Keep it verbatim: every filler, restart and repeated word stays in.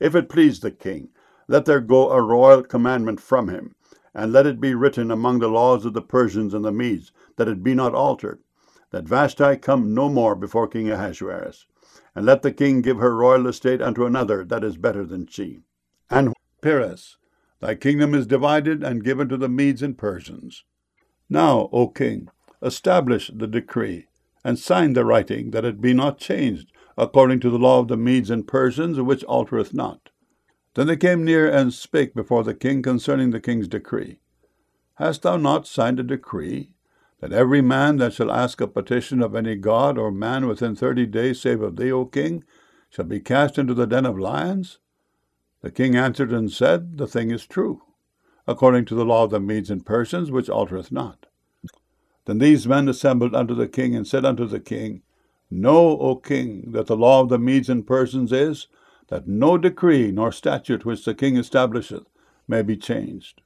If it please the king, let there go a royal commandment from him, and let it be written among the laws of the Persians and the Medes, that it be not altered, that Vashti come no more before King Ahasuerus. And let the king give her royal estate unto another that is better than she. And Peres, thy kingdom is divided and given to the Medes and Persians. Now, O king, establish the decree, and sign the writing, that it be not changed, according to the law of the Medes and Persians, which altereth not. Then they came near and spake before the king concerning the king's decree. Hast thou not signed a decree, that every man that shall ask a petition of any god or man within thirty days, save of thee, O king, shall be cast into the den of lions? The king answered and said, The thing is true, according to the law of the Medes and Persians, which altereth not. Then these men assembled unto the king, and said unto the king, Know, O king, that the law of the Medes and Persians is, that no decree nor statute which the king establisheth may be changed.